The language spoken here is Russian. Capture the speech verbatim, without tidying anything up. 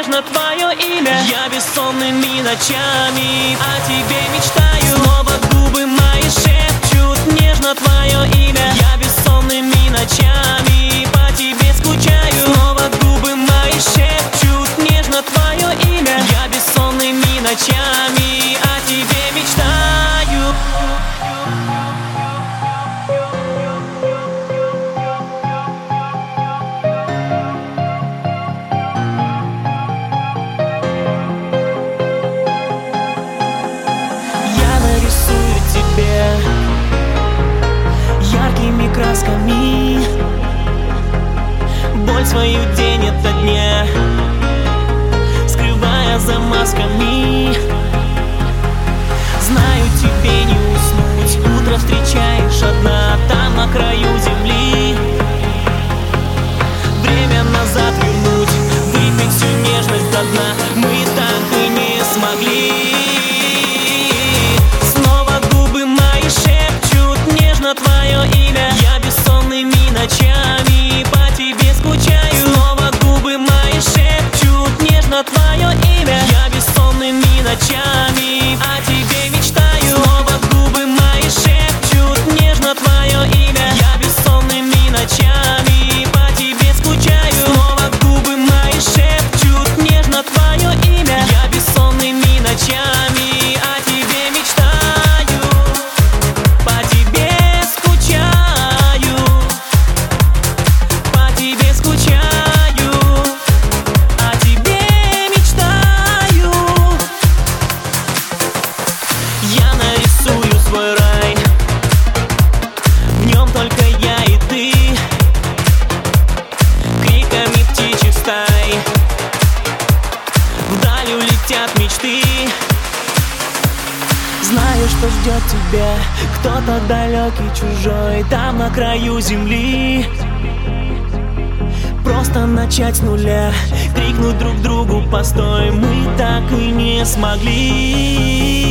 нежно твое имя. Я бессонными ночами о тебе мечтаю. Снова губы мои шепчут нежно твое имя. Я бессонными ночами по тебе скучаю. Снова губы мои шепчут нежно твое имя. Я бессонными ночами о тебе мечтаю. Нарисую тебе яркими красками боль свою день ото дня, скрывая за масками. Знаю, тебе не уснуть, утро встречаешь одна там на краю земли. Время назад вернуть, выпить всю нежность до дна мы так и не смогли. Твое имя. Я бессонными ночами по тебе скучаю. Снова губы мои шепчут нежно твое имя. Я бессонными ночами о тебе мечтаю. Снова губы мои шепчут нежно твое имя. Я бессонными ночами по тебе скучаю. Снова губы мои шепчут нежно твое имя. Я бессонными ночами о тебе мечтаю. По тебе я нарисую свой рай, в нем только я и ты, криками птичьих стай вдаль улетят мечты. Знаю, что ждет тебя кто-то далекий, чужой, там на краю земли. Просто начать с нуля, крикнуть друг другу постой, мы так и не смогли.